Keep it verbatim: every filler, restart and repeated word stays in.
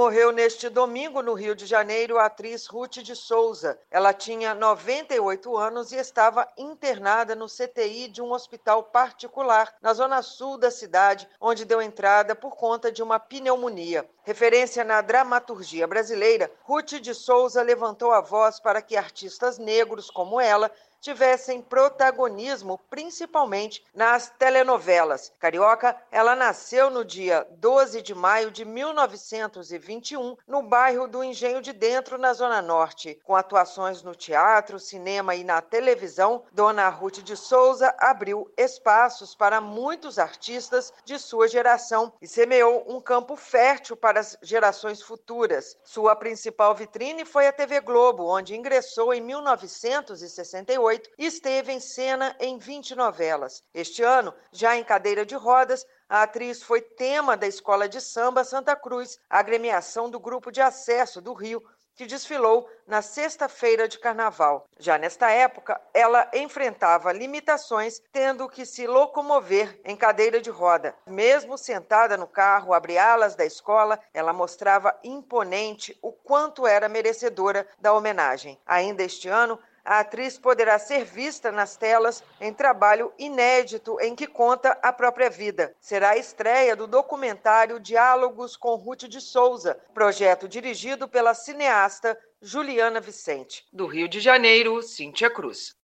Morreu neste domingo no Rio de Janeiro a atriz Ruth de Souza. Ela tinha noventa e oito anos e estava internada no C T I de um hospital particular na zona sul da cidade, onde deu entrada por conta de uma pneumonia. Referência na dramaturgia brasileira, Ruth de Souza levantou a voz para que artistas negros como ela tivessem protagonismo, principalmente nas telenovelas. Carioca, ela nasceu no dia doze de maio de mil novecentos e vinte e um, no bairro do Engenho de Dentro, na Zona Norte. Com atuações no teatro, cinema e na televisão, Dona Ruth de Souza abriu espaços para muitos artistas de sua geração e semeou um campo fértil para as gerações futuras. Sua principal vitrine foi a T V Globo, onde ingressou em mil novecentos e sessenta e oito e esteve em cena em vinte novelas. Este ano, já em cadeira de rodas, a atriz foi tema da Escola de Samba Santa Cruz, a agremiação do Grupo de Acesso do Rio, que desfilou na sexta-feira de carnaval. Já nesta época, ela enfrentava limitações, tendo que se locomover em cadeira de roda. Mesmo sentada no carro, abre alas da escola, ela mostrava imponente o quanto era merecedora da homenagem. Ainda este ano, a atriz poderá ser vista nas telas em trabalho inédito em que conta a própria vida. Será a estreia do documentário Diálogos com Ruth de Souza, projeto dirigido pela cineasta Juliana Vicente. Do Rio de Janeiro, Cíntia Cruz.